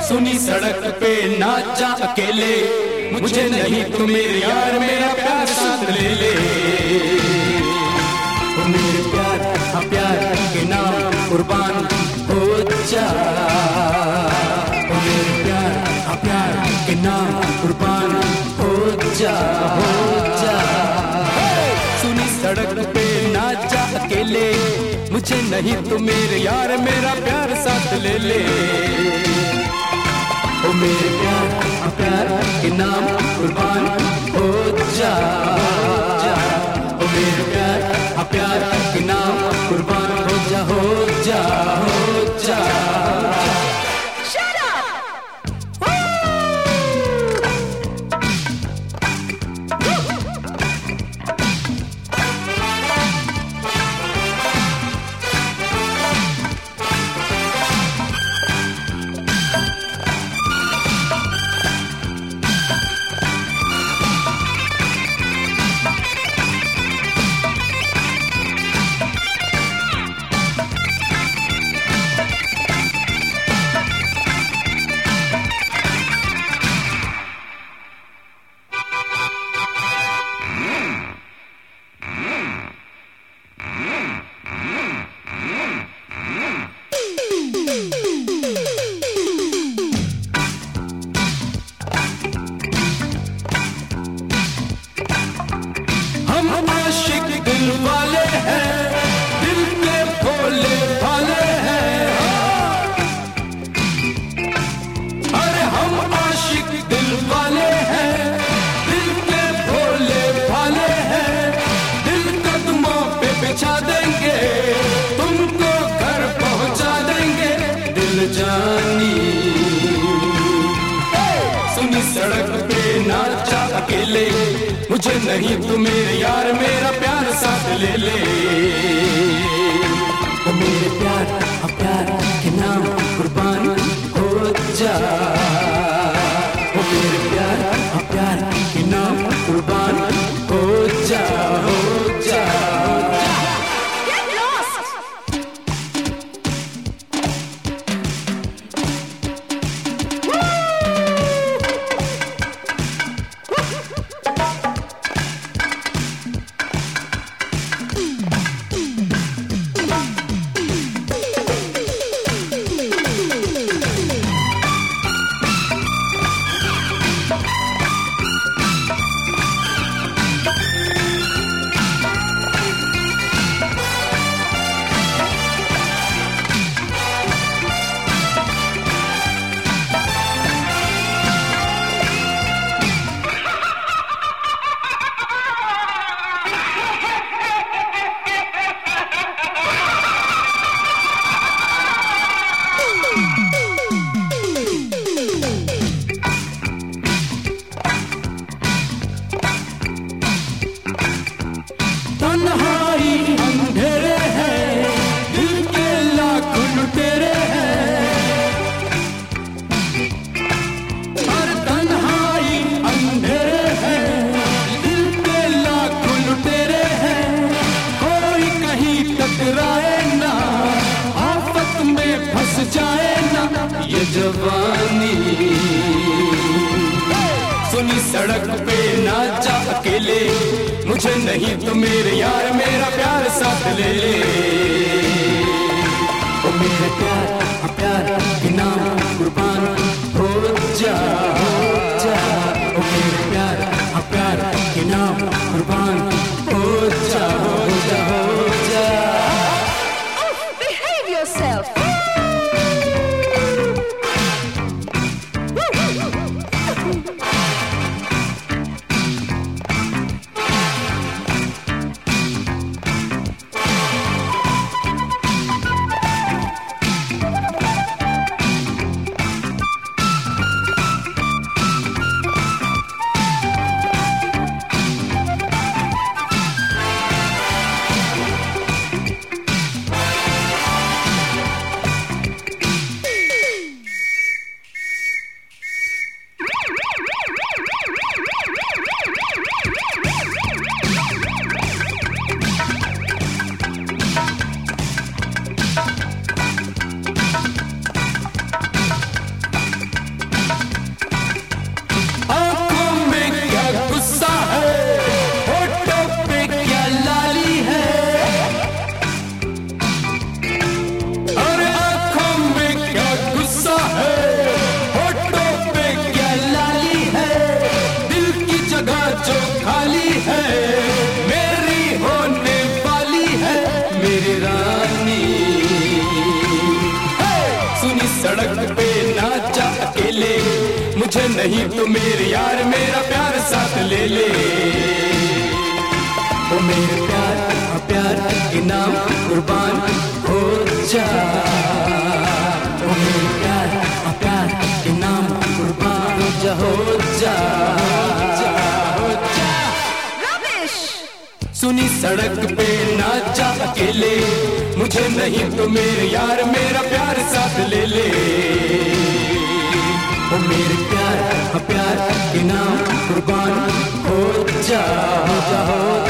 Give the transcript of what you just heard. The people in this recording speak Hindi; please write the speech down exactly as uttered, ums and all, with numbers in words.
सुनी सड़क पे नाचा अकेले, मुझे नहीं तो मेरे यार मेरा प्यार साथ ले ले। ओ मेरे प्यार हाँ प्यार के नाम कुर्बान हो जा। ओ मेरे प्यार हाँ प्यार के नाम कुर्बान हो जा, हो जा। सुनी सड़क पे नाचा अकेले, मुझे नहीं तो मेरे यार मेरा प्यार साथ ले ले। ओ मेरे प्यार हाँ प्यार के नाम कुर्बान हो जा, जा। ओ मेरे प्यार हाँ प्यार के नाम कुर्बान हो जा, हो जा, हो जा। हम आशिक दिल वाले हैं, दिल के भोले भाले हैं। अरे हम आशिक दिल वाले हैं, दिल के भोले भाले हैं। दिल कदमों पे बिछा देंगे, तुमको घर पहुंचा देंगे दिल जानी। सुनी सड़क पे नाचा अकेले, मुझे नहीं तो मेरे यार मेरा प्यार साथ ले ले। ओ मेरे प्यार हाँ प्यार के नाम कुर्बान हो जा। ओ मेरे प्यार हाँ प्यार के नाम कुर्बान हो जा, हो जा, हो जा। तन्हाई अंधेरे हैं, दिल के लाख लुटेरे हैं। हर तन्हाई अंधेरे हैं, दिल के लाख लुटेरे हैं। कोई कहीं टकराए ना, आफत में फंस जाए ना ये जवानी। सुनी सड़क पे नाचा अकेले, मुझे नहीं तो मेरे यार मेरा प्यार साथ ले ले। ओ मेरे प्यार हाँ प्यार के नाम कुर्बान हो जा, हो जा। ओ मेरे प्यार हाँ प्यार के नाम कुर्बान हो जा, हो जा, हो जा। Behave yourself. मुझे नहीं तो मेरे यार मेरा प्यार साथ ले ले। ओ मेरे प्यार हाँ प्यार के नाम कुर्बान हो जा। ओ मेरे प्यार हाँ प्यार के नाम कुर्बान हो जा हो जा हो जा। सुनी सड़क पे नाचा अकेले, मुझे नहीं तो मेरे यार मेरा प्यार साथ ले ले। ओ मेरे प्यार हाँ प्यार के नाम कुर्बान हो जा हो जा हो